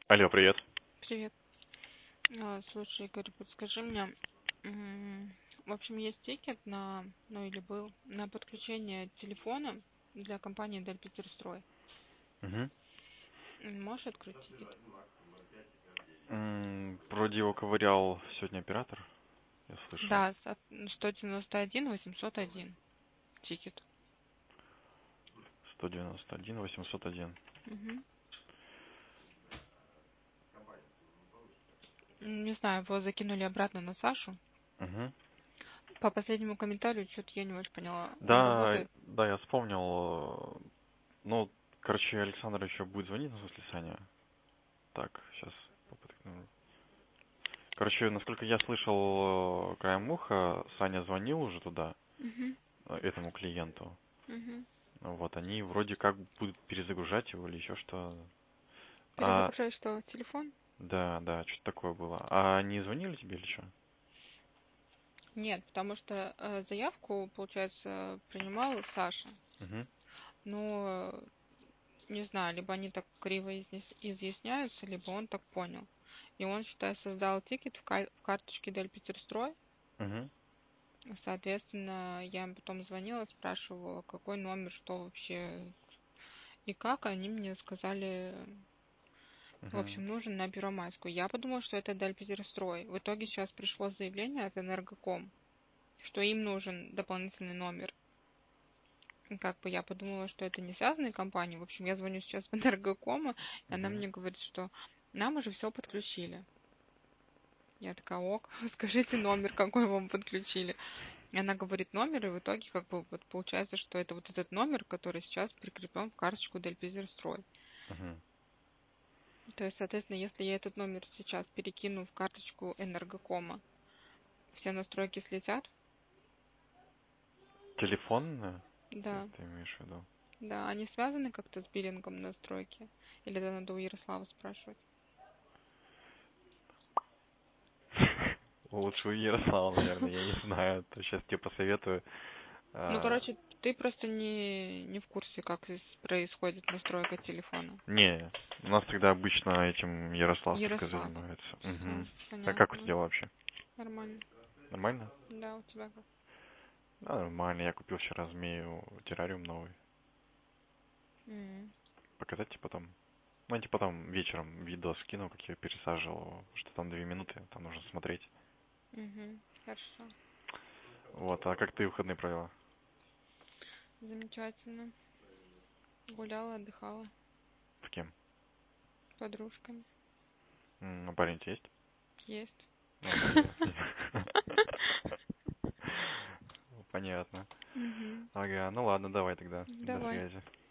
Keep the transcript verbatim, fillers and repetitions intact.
Алло, привет. Привет. А, Слушай, Игорь, подскажи мне, м, в общем, есть тикет на, ну или был, на подключение телефона для компании Дельпитерстрой. Мгм. М, Можешь открыть тикет? М, Вроде его ковырял сегодня оператор, я слышал. Да, с от- ну, сто девяносто один восемьсот один тикет. сто девяносто один восемьсот один. Мгм. М, Не знаю, его закинули обратно на Сашу. Мгм. По последнему комментарию, что-то я не очень поняла. Он Да, работает? да, я вспомнил. э, Ну, короче, Александр еще будет звонить, ну, в смысле, Саня. Так, сейчас попытаюсь. Короче, насколько я слышал э, краем уха, Саня звонил уже туда, Угу, э, этому клиенту. угу. Вот, они вроде как будут перезагружать его или еще что. А, Перезагружай что, телефон? да, да, что-то такое было. А они звонили тебе или что? Нет, потому что э, заявку, получается, принимал Саша. Угу. Но не знаю, либо они так криво изъяс- изъясняются, либо он так понял. И он, считай, создал тикет в, ка- в карточке Дельпитерстрой. Угу. Соответственно, я им потом звонила, спрашивала, какой номер, что вообще и как. Они мне сказали, в Угу. общем, нужен на Первомайскую. Я подумала, что это Дельпитерстрой. В итоге сейчас пришло заявление от Энергоком, что им нужен дополнительный номер. И как бы я подумала, что это не связанные компании. В общем, я звоню сейчас в Энергоком, и она Угу. мне говорит, что нам уже все подключили. Я такая, ок, скажите номер, какой вам подключили. И она говорит номер, и в итоге как бы вот получается, что это вот этот номер, который сейчас прикреплен в карточку Дельпизерстрой. Угу. То есть, соответственно, если я этот номер сейчас перекину в карточку Энергокома, все настройки слетят? Телефонная? Ты, Да, ты имеешь в виду? да, они связаны как-то с биллингом настройки? Или это надо у Ярослава спрашивать? Лучше у Ярослава, наверное, я не знаю. То сейчас тебе посоветую. Ну, А, короче, ты просто не, не в курсе, как здесь происходит настройка телефона. Не, у нас тогда обычно этим Ярослав только Ярослав. занимается. Все, Угу. А как у тебя понятно. дела вообще? Нормально. Нормально? Да, у тебя как? Да, нормально. Я купил вчера змею террариум новый. М, Показать тебе потом? Ну, я тебе потом вечером видос скину, как я пересаживал, что там две минуты, там нужно смотреть. мгм, хорошо. Вот, а как ты выходные провела? Замечательно. Гуляла, отдыхала. С кем? С подружками. М, парень у тебя есть? Есть. Ну, понятно. Понятно. Мгм. Ага, ну ладно, давай тогда. До Давай. связи.